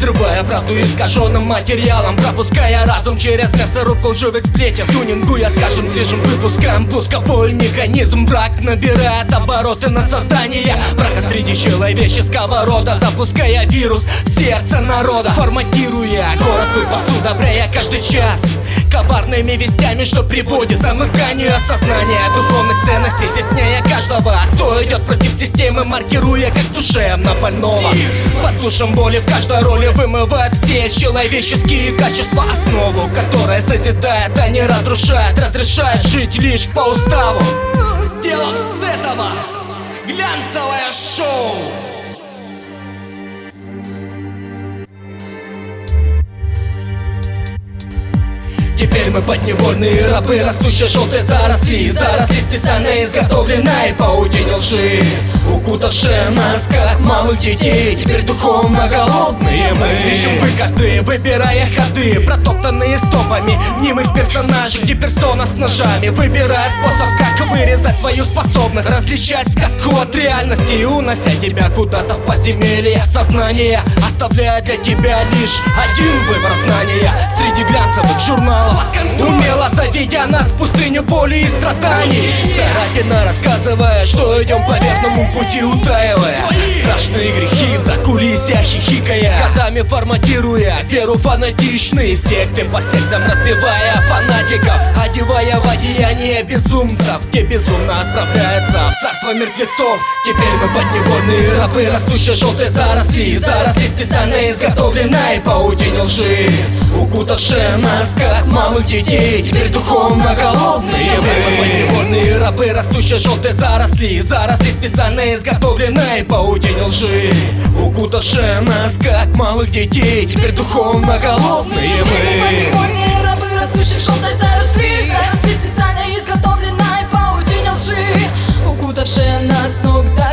взрывая правду искаженным материалом, пропуская разум через мясорубку лживых сплетен, тюнингуя с каждым свежим выпуском пусковой механизм. Враг набирает обороты на создание брака среди человеческого рода, запуская вирус в сердце народа, форматируя город выпас, удобряя каждый час коварными вестями, что приводит к замыканию сознания духовных ценностей, стесняя каждого, кто идет против системы, маркируя как душевно больного. Под душем боли в каждой роли вымывает все человеческие качества, основу, которая созидает, а не разрушает, разрешает жить лишь по уставу, сделав с этого глянцевое шоу. Теперь мы подневольные рабы растущей желтой заросли, заросли специально изготовленной паутине лжи, укутавшие нас как малых детей. Теперь духовно голодные мы ищем выходы, выбирая ходы, протоптанные стопами мнимых персонажей, где персона с ножами, выбирая способ, как вырезать твою способность различать сказку от реальности, унося тебя куда-то в подземелье сознания, оставляя для тебя лишь один выбор знания среди глянцевых журналов, умело заведя нас в пустыню боли и страданий, старательно рассказывая, что идем по верному пути, утаивая страшные грехи за кулисья, хихикая, с годами форматируя веру фанатичные секты, по сексам разбивая фанатиков, одевая в одеяние безумцев, где безумно отправляется в царство мертвецов. Теперь мы подневольные рабы растущей желтой заросли, заросли специально изготовленной паутине лжи, укутавшие нас как малых детей. Теперь духовно голодные мы подневольные рабы растущей желтой заросли, заросли специально изготовленной паутине лжи, укутавшие нас как малых детей. Теперь духовно голодные мы подневольные рабы растущей желтой заросли, заросли специально изготовленной паутине лжи, укутавшие нас с ног до